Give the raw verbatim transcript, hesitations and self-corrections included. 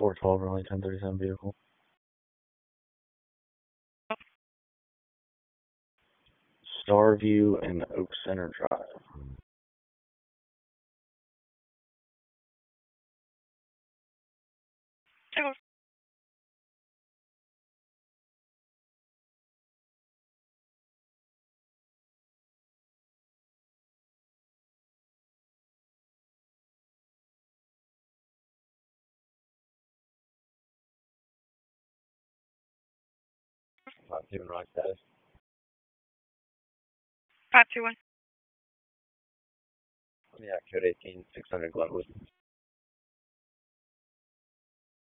four twelve, runway ten thirty-seven vehicle. Starview and Oak Center Drive. Sure. five two and right status. five two one. Yeah, code eighteen, six hundred Glenwood.